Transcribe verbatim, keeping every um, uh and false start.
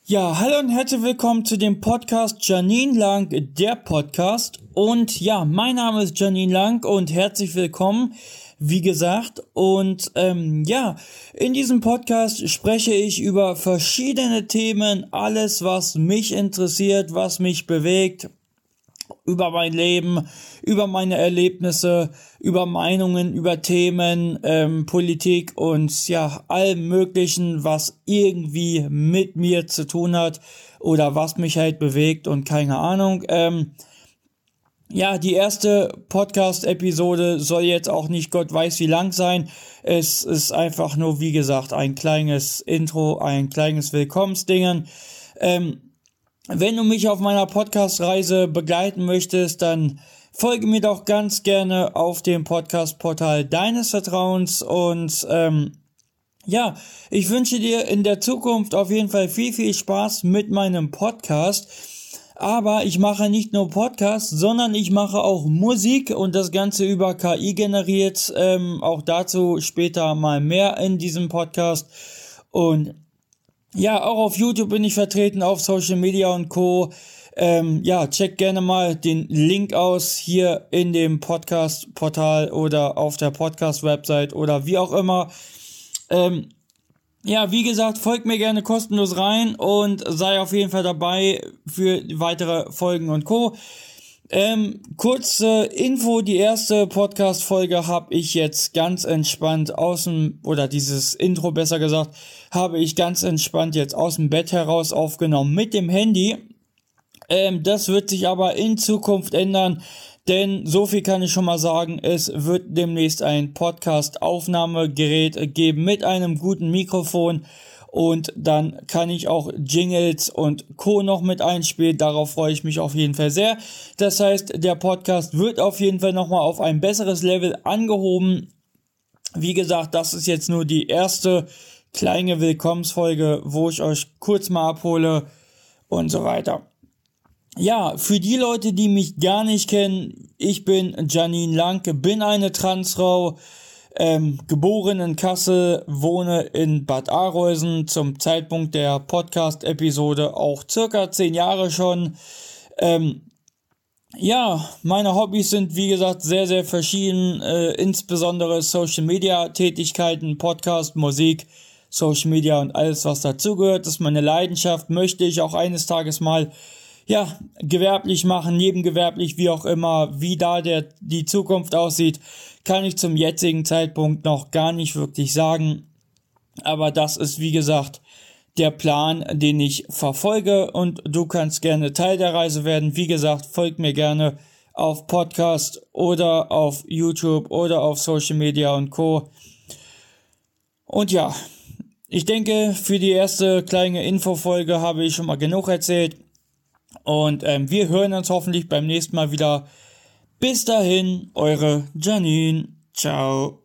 Ja, hallo und herzlich willkommen zu dem Podcast Janine Lang, der Podcast. Und ja, mein Name ist Janine Lang und herzlich willkommen, wie gesagt. Und ähm, ja, in diesem Podcast spreche ich über verschiedene Themen, alles, was mich interessiert, was mich bewegt, über mein Leben, über meine Erlebnisse, über Meinungen, über Themen, ähm, Politik und ja, allem Möglichen, was irgendwie mit mir zu tun hat oder was mich halt bewegt und keine Ahnung. Ähm, ja, die erste Podcast-Episode soll jetzt auch nicht Gott weiß wie lang sein. Es ist einfach nur, wie gesagt, ein kleines Intro, ein kleines Willkommensdingen. Ähm, Wenn du mich auf meiner Podcast-Reise begleiten möchtest, dann folge mir doch ganz gerne auf dem Podcast-Portal deines Vertrauens und ähm, ja, ich wünsche dir in der Zukunft auf jeden Fall viel, viel Spaß mit meinem Podcast. Aber ich mache nicht nur Podcasts, sondern ich mache auch Musik und das Ganze über K I generiert. Ähm, auch dazu später mal mehr in diesem Podcast. Und ja, auch auf YouTube bin ich vertreten, auf Social Media und Co. Ähm, ja, check gerne mal den Link aus hier in dem Podcast-Portal oder auf der Podcast-Website oder wie auch immer. Ähm, ja, wie gesagt, folgt mir gerne kostenlos rein und sei auf jeden Fall dabei für weitere Folgen und Co. Ähm, kurze Info, die erste Podcast-Folge habe ich jetzt ganz entspannt aus dem, oder dieses Intro besser gesagt, habe ich ganz entspannt jetzt aus dem Bett heraus aufgenommen mit dem Handy. Ähm, das wird sich aber in Zukunft ändern, denn so viel kann ich schon mal sagen, es wird demnächst ein Podcast-Aufnahmegerät geben mit einem guten Mikrofon. Und dann kann ich auch Jingles und Co. noch mit einspielen. Darauf freue ich mich auf jeden Fall sehr. Das heißt, der Podcast wird auf jeden Fall nochmal auf ein besseres Level angehoben. Wie gesagt, das ist jetzt nur die erste kleine Willkommensfolge, wo ich euch kurz mal abhole und so weiter. Ja, für die Leute, die mich gar nicht kennen, ich bin Janine Lang, bin eine Transfrau. Ähm, geboren in Kassel, wohne in Bad Arolsen, zum Zeitpunkt der Podcast-Episode auch circa zehn Jahre schon. Ähm, ja, meine Hobbys sind wie gesagt sehr, sehr verschieden, äh, insbesondere Social-Media-Tätigkeiten, Podcast, Musik, Social Media und alles, was dazugehört. Das ist meine Leidenschaft, möchte ich auch eines Tages mal ja, gewerblich machen, nebengewerblich, wie auch immer, wie da der die Zukunft aussieht, kann ich zum jetzigen Zeitpunkt noch gar nicht wirklich sagen. Aber das ist, wie gesagt, der Plan, den ich verfolge und du kannst gerne Teil der Reise werden. Wie gesagt, folgt mir gerne auf Podcast oder auf YouTube oder auf Social Media und Co. Und ja, ich denke, für die erste kleine Infofolge habe ich schon mal genug erzählt. Und ähm, wir hören uns hoffentlich beim nächsten Mal wieder. Bis dahin, eure Janine. Ciao.